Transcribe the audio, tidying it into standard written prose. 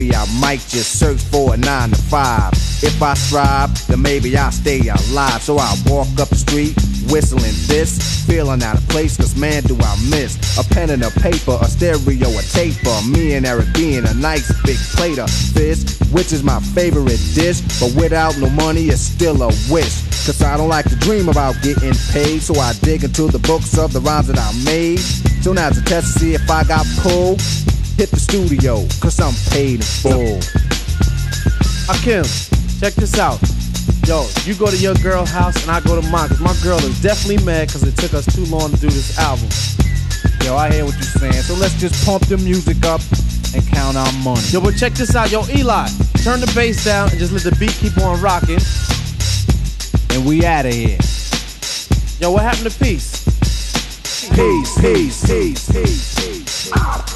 I might just search for a 9 to 5. If I strive, then maybe I'll stay alive. So I walk up the street, whistling this, feeling out of place, cause man do I miss a pen and a paper, a stereo, a taper. Me and Eric being a nice big plate of fish, which is my favorite dish. But without no money, it's still a wish. Cause I don't like to dream about getting paid, so I dig into the books of the rhymes that I made. So now to test to see if I got pulled, hit the studio, cause I'm paid in full. Hakim, check this out. Yo, you go to your girl's house and I go to mine, cause my girl is definitely mad cause it took us too long to do this album. Yo, I hear what you're saying, so let's just pump the music up and count our money. Yo, but check this out. Yo, Eli, turn the bass down and just let the beat keep on rocking. And we outta here. Yo, what happened to peace? Peace, peace, peace, peace, peace.